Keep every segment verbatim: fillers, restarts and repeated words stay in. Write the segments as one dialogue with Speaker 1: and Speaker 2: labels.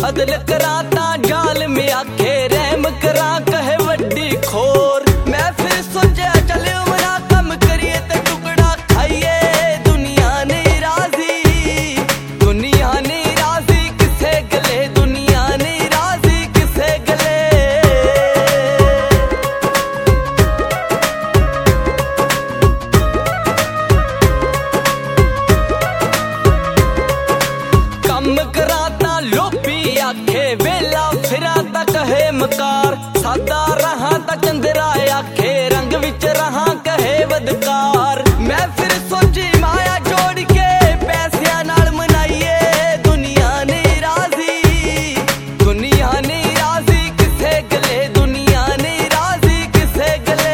Speaker 1: अदल करा ता जाल में आखे रहम करा कहे वड्डी खोर। मैं फिर सोचा चले मना कम करिए ते टुकड़ा खाइए। दुनिया नहीं राजी, दुनिया नहीं राजी किसे गले, दुनिया नहीं राजी किसे गले। कम कराता लोपी आखे वेला फिरा ता कहे मकार। सादा रहा ता चंद्रा आखे रंग विच रहा कहे बदकार। मैं फिर सोची माया जोड़ के पैसिया नाल मनाइए। दुनिया नहीं राजी, दुनिया नहीं राजी किसे गले, दुनिया नहीं राजी किसे गले।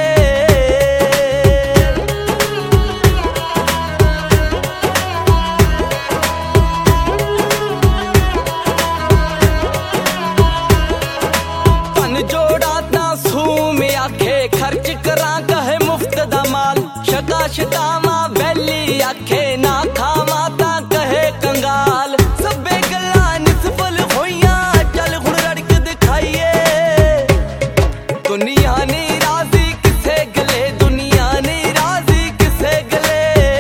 Speaker 1: जोड़ा ता सू में आखे खर्च करा कहे मुफ्त दा माल। शका शकावा बैली आखे ना खावा ता कहे कंगाल। सबे गल्ला निसफल होइया चल हुण रड़क दिखाइए। दुनिया नहीं राजी किसे गले, दुनिया नहीं राजी किसे गले।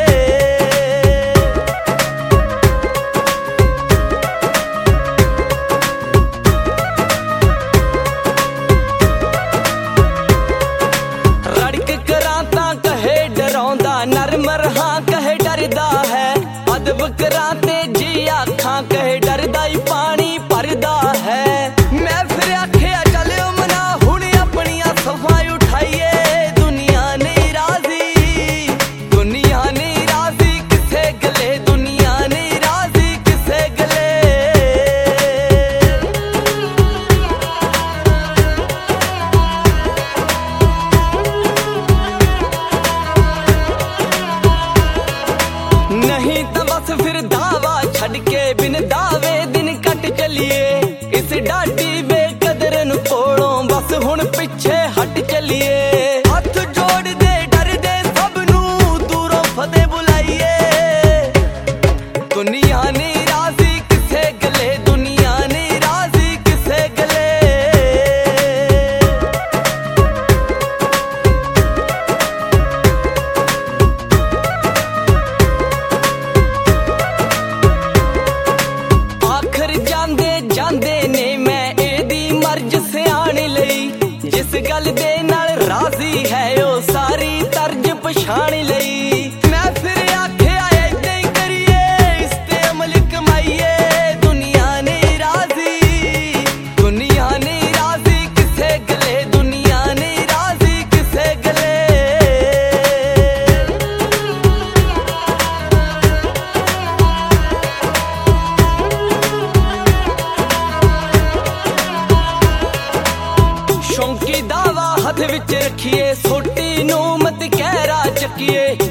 Speaker 1: नरम रहा कहे डरदा है, अदब कराते जी आखा कहे डरदा ही पानी भरदा है। मैं फिर आखिया चलो मना हुण अपनिया सफाई उठाइए। दुनिया नहीं राजी, दुनिया नहीं राजी किसे गले, दुनिया नहीं राजी किसे गले। नहीं तो बस फिर दावा छड़ के बिन दावे दिन कट चलिए। इस डाटी बेकदर नु कोलों बस हुण पिछे हट चलिए। हाथ जोड़ दे डर दे सब नू दूरों फते बुलाइए। दुनिया नहीं राजी किसे गले, दुनिया नहीं राजी किसे गले। जांदे ने मैं एदी मर्ज सियाणी लई। जिस गल दे नाल राजी है ओ सारी तर्ज पछाणी लई। मैं फिर आखिया ऐदां ही करिए इस ते अमल कमाइए। दुनिया नहीं राजी, दुनिया नहीं राजी किसे गले, दुनिया नहीं राजी किसे गले। शौंकी दावा हथ विच रखिए, सोटी नू मत कहरा चकिए।